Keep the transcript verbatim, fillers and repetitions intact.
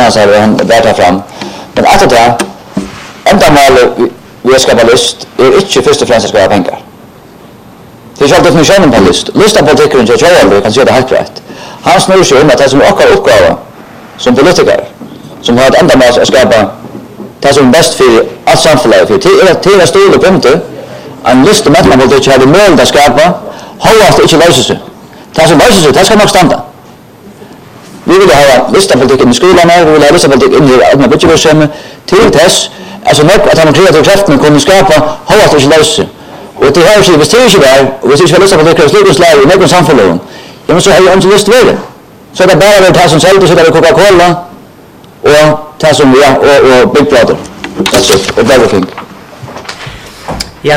hans här och han bär fram. Men att det enda mål vi ska skapa list är inte först och främst att skapa pengar. Det är själv definitionen på list. Lista på politiken jag tror vi kan se det helt rätt. Han snurrar sig om att det som är också uppgåva som politiker som har ett enda mål att skapa det som är bäst för allt samhället. För till till att stora punkter en lista med man vill ha det mål att skapa hållas det inte löser sig. Det som löser sig det ska nog stanna. Vi vill ha listapolitik i skolan, vi vill ha listapolitik in i allmänna budgetsystemet till dess alltså nog att han kreativa krafterna kunde skapa hållas det inte löser sig. Och det här är ju bestämt där och det ska listapolitik i skolan i någon samhälle. Jag måste ha en list vidare. Så det bara det här som säger så där Coca-Cola och det som ja och och Big Brother. That's it. Och Burger King.